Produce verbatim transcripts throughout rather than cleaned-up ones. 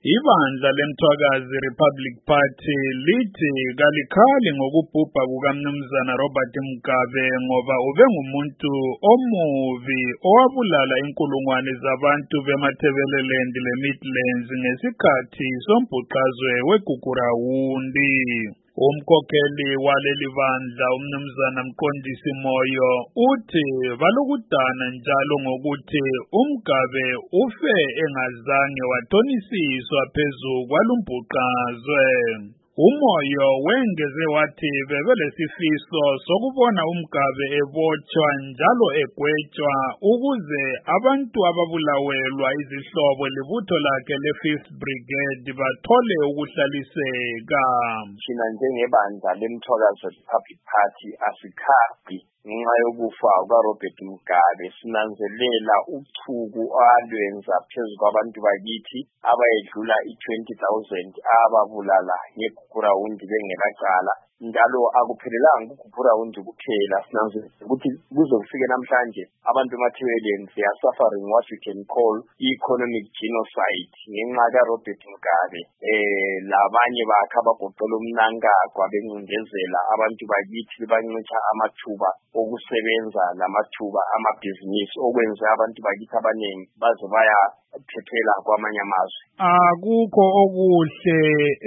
Ibandla leMthwakazi Republic Party lithi kalikhali ngokubhubha kukaMnumzana Robert Mugabe ngoba ube ngumuntu omuvi owabulala inkulungwane zabantu beMatabeleland leMidlands ngesikhathi sombhuqazwe weGugurawundi. Umkhokheli waleli bandla uMnumzana Mqondisi Moyo uthi balokudana njalo ngokuthi uMgabe ufe engazange wathonisiswa phezu kwalumbhuqazwe. Umoyo wengeze wathi bebelesifiso sokubona uMgabe ebotshwa njalo egwetshwa ukuze abantu ababulawelwa izihlobo libutho lakhe le-Fifth Brigade bathole ukuhlaliseka. Thina njengebandla leMthwakazi Republic Party asikhabi ngenxa yokufa kukaRobert Mugabe, sinanzelela uchuku alwenza phezu kwabantu bakithi abayedlula i-twenty thousand ababulala ngeGugurawundi bengelacala. Njalo akuphelelanga uGugurawundi kuphela, sinanzelela ukuthi kuze kufike namhlanje abantu beMatabeleland they are suffering what we can call economic genocide ngenxa kaRobert Mugabe. Eh labanye bakhe abagoqela umnankagwa bencindezela abantu bakithi bebancitsha amathuba okusebenza lamathuba amabhizinisi okwenza abantu bakithi abaningi baze baya phephela kwamanye amazwe. Akukho okuhle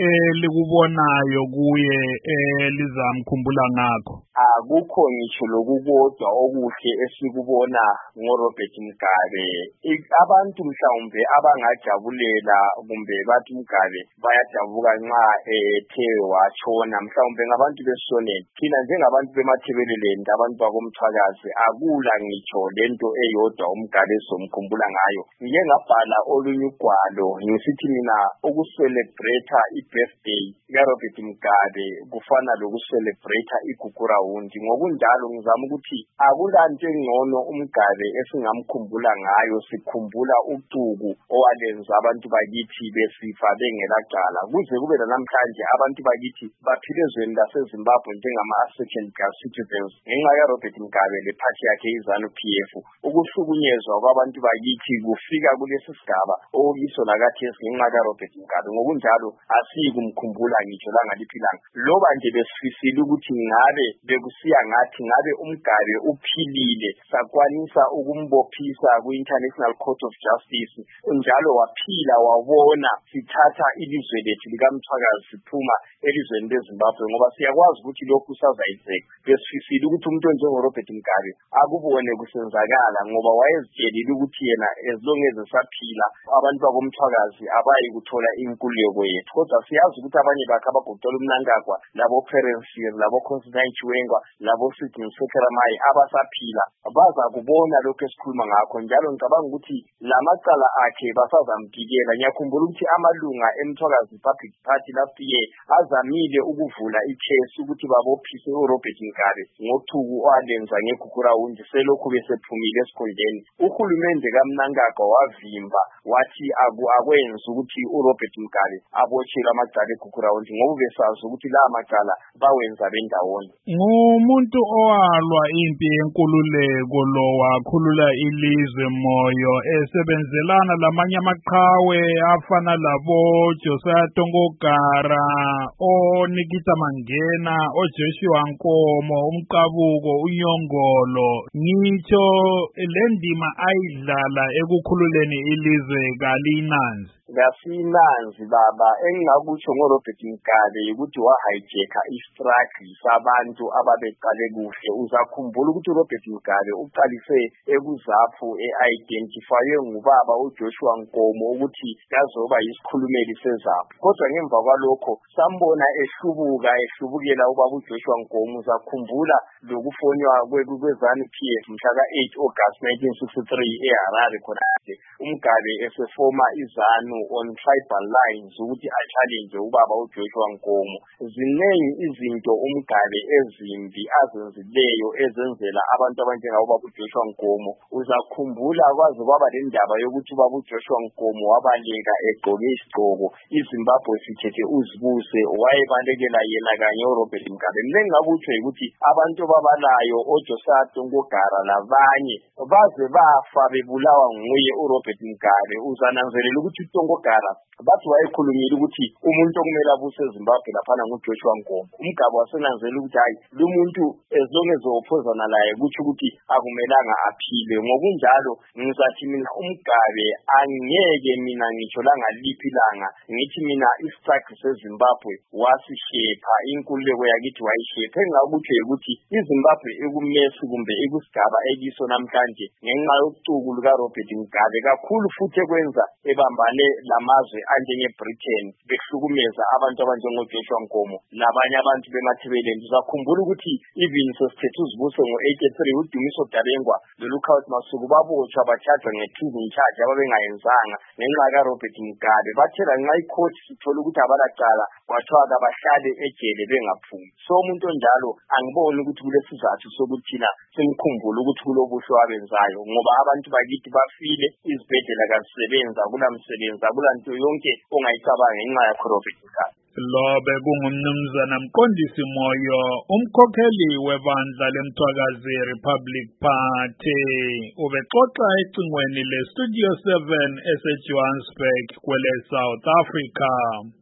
elikubonayo kuye elizamkhumbula ngakho. Akukho ngisho lokukodwa okuhle esikubona ngoRobert Mugabe. Abantu mhlawumbe abangajabulela kumbe bathi Mugabe bayadabuka nxa ethe watshona mhlawumbe ngabantu besonela. Thina njengabantu beMatabeleland abantu bakoMthwakazi akula ngitsho lento eyodwa uMgabe somkhumbula ngayo. Ngike ngabhala olunye ugwalo ngisithi mina ukuselebrate i-birthday kaRobert Mugabe kufana lokuselebrate iGugurawundi. Ngokunjalo ngizama ukuthi akulanto engcono uMgabe esingamkhumbula ngayo, sikhumbula ucuku owalenza abantu bakithi besifa bengelacala. Kuze kube namhlanje abantu bakithi baphile ezweni laseZimbabwe njengama-second class citizens ngenxa kaRobert Mugabe lephathi yakhe iZANU-P F. Ukuhlukunyezwa kwabantu bakithi kufika kulesi sigaba okiso lakathesi ngenxa kaRobert Mugabe. Ngokunjalo asiyikumkhumbula ngitsho langaliphilanga. Loba nje besifisile ukuthi ngabe bekusiya ngathi ngabe uMgabe uphilile sakwanisa ukumbophisa ku-International Court of Justice, njalo waphila wabona sithatha ilizwe lethu likaMthwakazi siphuma elizweni leZimbabwe, ngoba siyakwazi ukuthi lokhu kusazayenzeka. Besifisile ukuthi umuntu onjengoRobert Mugabe akubone kusenzakala ngoba wayezitshelile ukuthi yena as long as esaphila abantu bakoMthwakazi abayi kuthola inkululeko yethu. Kodwa siyazi ukuthi abanye bakhe abagoqela umnankagwa, labo Perensfield, labo Constantine Chiwenga, labo Sidney Sekeramai abasaphila baza kubona lokho esikhuluma ngakho. Njalo ngicabanga ukuthi lamacala akhe basazambikela. Ngiyakhumbula ukuthi amalunga eMthwakazi Republic Party last year azamile ukuvula i-case ukuthi babophise uRobert Mugabe ngochuku owalenza ngeGugurawundi selokhu besephumile esikhundleni. Uhulumende kaMnangagwa wavimba wathi akwenza ukuthi uRobert Mugabe abotshelwe amacala eGugurawundi ngoba besazi ukuthi la macala bawenza bendawonye. Ngumuntu owalwa impi yenkululeko lo wakhulula ilizwe Moyo esebenzelana lamanye amaqhawe afana labo Josiah Tongogara, oNikita Mangena, oJoshua Nkomo, uMqabuko, uNyongolo. Ngitsho lendima ayidlala ekukhululeni ilizwe kalinanzi. Ngasinanzi baba. Engingakutsho ngoRobert Mugabe ukuthi wahijacka i-struggle sabantu ababeqale kuhle. Uzakhumbula ukuthi uRobert Mugabe uqalise ekuzaphu e-identifywe ngubaba uJoshua Nkomo ukuthi yazoba yisikhulumeli sezaphu. Kodwa ngemva kwalokho sambona ehlubuka ehlubukela ubaba uJoshua Nkomo. Uzakhumbula lokufonywa kweZANU-P F mhla ka-eight August nineteen sixty-three eHarare khona uMgabe esefoma iZANU on tribal lines ukuthi a-challenge ubaba uJoshua Nkomo. Ziningi izinto uMgabe ezimbi azenzileyo ezenzela abantu abanjengabo ubaba uJoshua Nkomo. Uzakhumbula kwaze kwaba le ndaba yokuthi ubaba uJoshua Nkomo wabaleka egqoke isigqoko iZimbabwe sithethe uzibuse, wayebalekela yena kanye uRobert Mugabe. Mina engingakutsho ukuthi abantu babalayo oJosiah Tongogara labanye baze bafa bebulawa nguye uRobert Mugabe. Uzananzelela ukuthi Mbogara bathi wayekhulumile ukuthi umuntu okumele abuse eZimbabwe laphana nguJoshua Nkomo. Umgaba wasenanzela ukuthi hayi lo muntu as long as ophozana laye kuthi ukuthi akumelanga aphile. Ngokunjalo ngizathi mina umgabe angeke mina ngisho langa liphi langa ngithi mina istrike seZimbabwe wasishepha inkululeko yakithi wayishepha. Engakuthi ukuthi iZimbabwe ekumesi kumbe ekusigaba ekiso namhlanje ngenxa yocuku luka Robert Mugabe kakhulu futhi ekwenza ebambane lamazwe anjenge Britain behlukumeza abantu abanjengo Joshua Nkomo labanye abantu bemathebeleni. Uzakhumbula ukuthi even sesithethe uzibuse ngo eighty-three uDumiso Dabengwa loLucas Masuku babotshwa bathathwa nge-treason charge ababengayenzanga ngenxa ka Robert Mugabe. Bathela nxa icourt sithola ukuthi abalaqala kwathiwa kabahlale ejele bengaphumi. So umuntu onjalo angiboni ukuthi kulesizathu sokuthi thina simkhumbule ukuthi kulobuhle wabenzayo ngoba abantu bakithi bafile izibhedlela kazisebenza kulamsebenza kulanto yonke ongayicabanga ngenxa yakho Robert Mugabe. Lobe kungumnumzana Mqondisi Moyo, umkhokheli webandla lemthwakazi Republic Party, ubexoxa ecingweni le Studio seven eseJohannesburg kwele South Africa.